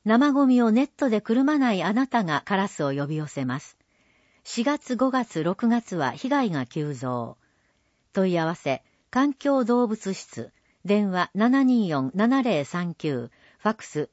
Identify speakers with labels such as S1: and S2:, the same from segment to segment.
S1: 生ゴミをネットでくるまないあなたがカラスを呼び寄せます。4月、5月、6月は被害が急増。問い合わせ、環境動物室、電話 724-7039、ファックス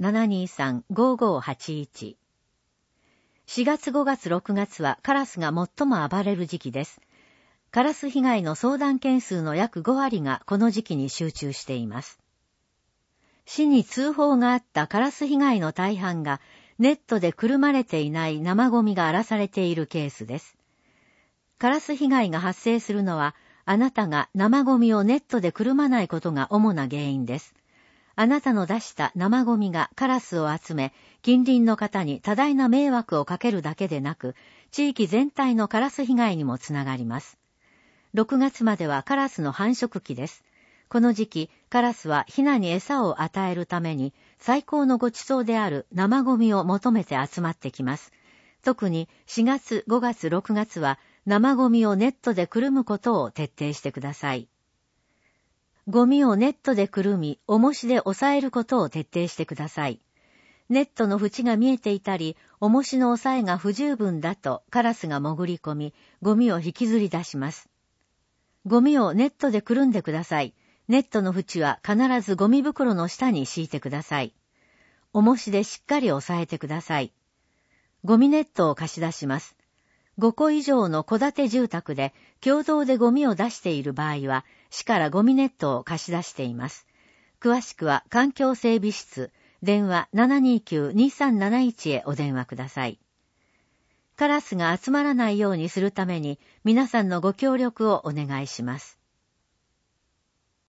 S1: 723-5581。4月、5月、6月はカラスが最も暴れる時期です。カラス被害の相談件数の約5割がこの時期に集中しています。市に通報があったカラス被害の大半がネットでくるまれていない生ゴミが荒らされているケースです。カラス被害が発生するのはあなたが生ゴミをネットでくるまないことが主な原因です。あなたの出した生ゴミがカラスを集め、近隣の方に多大な迷惑をかけるだけでなく、地域全体のカラス被害にもつながります。6月まではカラスの繁殖期です。この時期、カラスはヒナに餌を与えるために、最高のご馳走である生ゴミを求めて集まってきます。特に4月、5月、6月は生ゴミをネットでくるむことを徹底してください。ゴミをネットでくるみ、重しで押さえることを徹底してください。ネットの縁が見えていたり、重しの押さえが不十分だとカラスが潜り込み、ゴミを引きずり出します。ゴミをネットでくるんでください。ネットの縁は必ずゴミ袋の下に敷いてください。重しでしっかり押さえてください。ゴミネットを貸し出します。5戸以上の戸建て住宅で共同でゴミを出している場合は、市からゴミネットを貸し出しています。詳しくは環境整備室、電話 729-2371 へお電話ください。カラスが集まらないようにするために皆さんのご協力をお願いします。